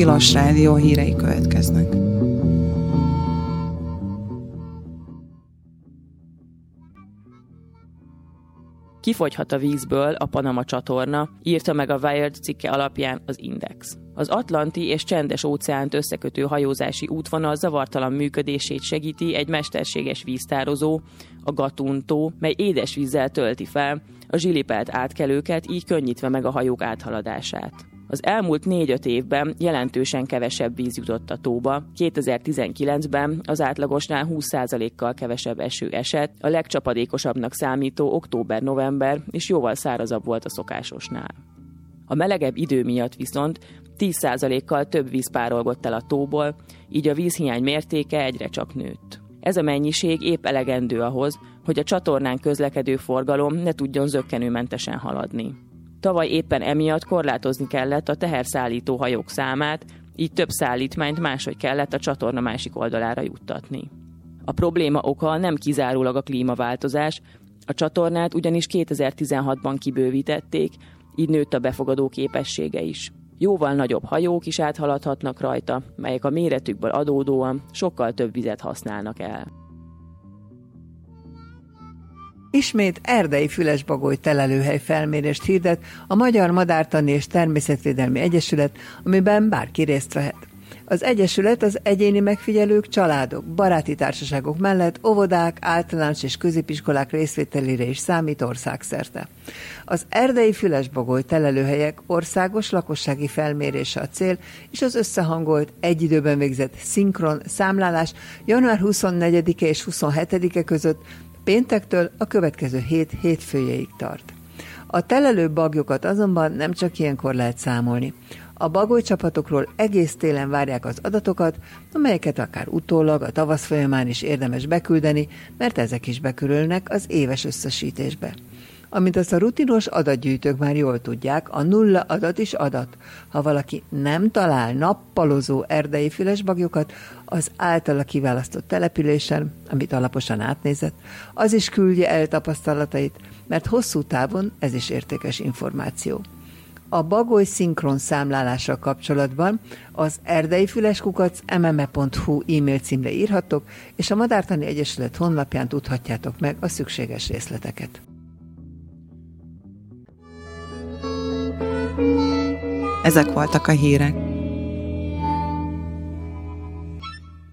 Tilos Rádió hírei következnek. Kifogyhat a vízből a Panama csatorna, írta meg a Wired cikke alapján az Index. Az Atlanti és Csendes óceánt összekötő hajózási útvonal zavartalan működését segíti egy mesterséges víztározó, a Gatun-tó, mely édesvízzel tölti fel a zsilipelt átkelőket, így könnyítve meg a hajók áthaladását. Az elmúlt 4-5 évben jelentősen kevesebb víz jutott a tóba. 2019-ben az átlagosnál 20%-kal kevesebb eső esett, a legcsapadékosabbnak számító október-november és jóval szárazabb volt a szokásosnál. A melegebb idő miatt viszont 10%-kal több víz párolgott el a tóból, így a vízhiány mértéke egyre csak nőtt. Ez a mennyiség épp elegendő ahhoz, hogy a csatornán közlekedő forgalom ne tudjon zökkenőmentesen haladni. Tavaly éppen emiatt korlátozni kellett a teherszállító hajók számát, így több szállítmányt máshogy kellett a csatorna másik oldalára juttatni. A probléma oka nem kizárólag a klímaváltozás, a csatornát ugyanis 2016-ban kibővítették, így nőtt a befogadó képessége is. Jóval nagyobb hajók is áthaladhatnak rajta, melyek a méretükből adódóan sokkal több vizet használnak el. Ismét erdei fülesbagoly telelőhely felmérést hirdet a Magyar Madártani és Természetvédelmi Egyesület, amiben bárki részt vehet. Az egyesület az egyéni megfigyelők, családok, baráti társaságok mellett óvodák, általános és középiskolák részvételére is számít országszerte. Az erdei fülesbagoly telelőhelyek országos lakossági felmérése a cél, és az összehangolt, egy időben végzett szinkron számlálás január 24-e és 27-e között péntektől a következő hét hétfőjéig tart. A telelő baglyokat azonban nem csak ilyenkor lehet számolni. A bagolycsapatokról egész télen várják az adatokat, amelyeket akár utólag, a tavasz folyamán is érdemes beküldeni, mert ezek is bekerülnek az éves összesítésbe. Amint azt a rutinos adatgyűjtők már jól tudják, a nulla adat is adat. Ha valaki nem talál nappalozó erdei fülesbaglyokat az általa kiválasztott településen, amit alaposan átnézett, az is küldje el tapasztalatait, mert hosszú távon ez is értékes információ. A bagoly szinkron számlálással kapcsolatban az erdeifüles@mme.hu e-mail címre írhattok, és a Madártani Egyesület honlapján tudhatjátok meg a szükséges részleteket. Ezek voltak a hírek.